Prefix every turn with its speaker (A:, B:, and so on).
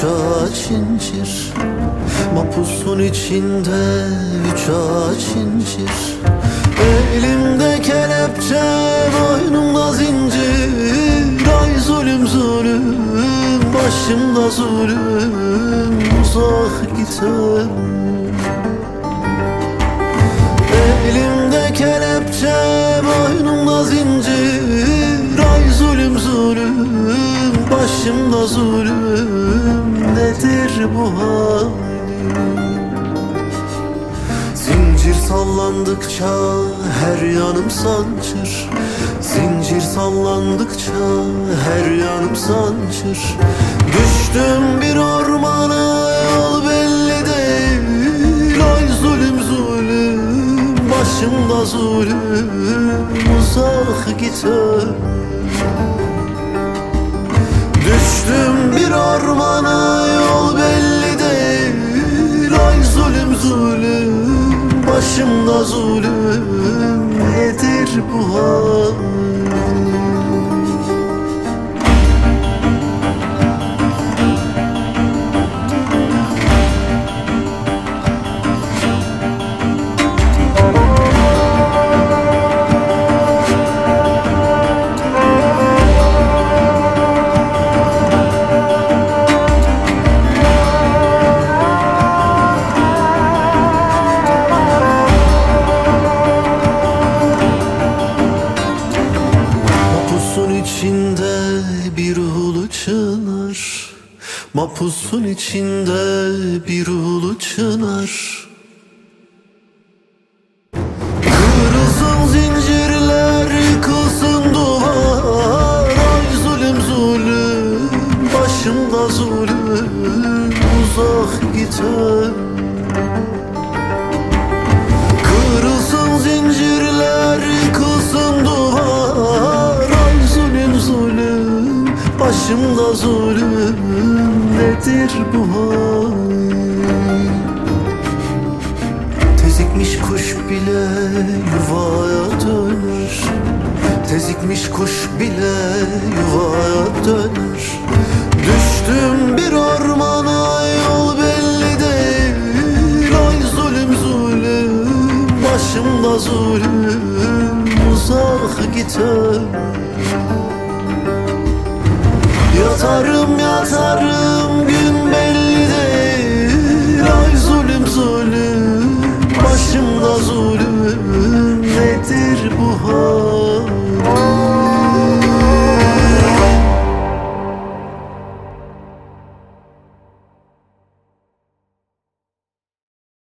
A: ağaç incir. Mapusun içinde üç ağaç incir. Elimde kelepçe, boynumda zincir. Ay zulüm zulüm, başımda zulüm. Uzak gitmem. Elimde kelepçe, boynumda zincir. Ay zulüm zulüm, başımda zulüm. Nedir bu hal? Zincir sallandıkça her yanım sancır. Zincir sallandıkça her yanım sancır. Düştüm bir ormana, yol belli değil. Ay zulüm zulüm, başımda zulüm. Uzak gitmem. Düştüm bir ormana, yol belli değil. Ay zulüm zulüm, başımda zulüm. Nedir bu hal? İçinde bir ulu çınar. Mapusun içinde bir ulu çınar. Kırılsın zincirler, yıkılsın duvar. Ay zulüm zulüm, başımda zulüm. Uzak gitmem. Kırılsın zincirler, yıkılsın duvar. Zulüm, başımda zulüm. Nedir bu hal? Tezikmiş kuş bile yuvaya döner. Tezikmiş kuş bile yuvaya döner. Düştüm bir ormana, yol belli değil. Ay zulüm zulüm, başımda zulüm. Uzak gitmem. Yatarım yatarım